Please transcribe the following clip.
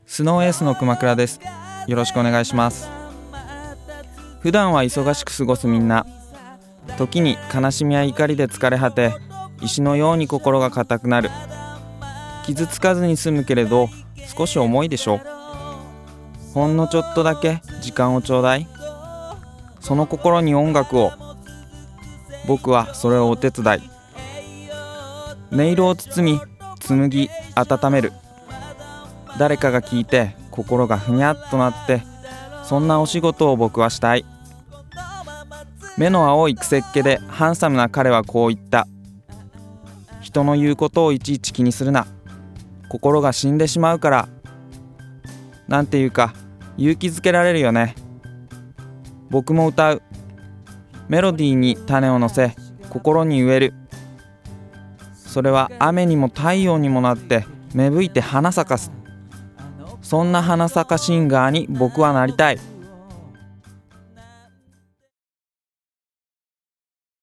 スノーエースの熊倉です。よろしくお願いします。普段は忙しく過ごすみんな、時に悲しみや怒りで疲れ果て、石のように心が固くなる。傷つかずに済むけれど少し重いでしょ。ほんのちょっとだけ時間をちょうだい。その心に音楽を。僕はそれをお手伝い。音色を包み紡ぎ温める。誰かが聞いて心がふにゃっとなって、そんなお仕事を僕はしたい。目の青いくせっ気でハンサムな彼はこう言った。人の言うことをいちいち気にするな。心が死んでしまうから。なんていうか勇気づけられるよね。僕も歌う。メロディーに種を乗せ心に植える。それは雨にも太陽にもなって芽吹いて花咲かす。そんな花咲かシンガーに僕はなりたい。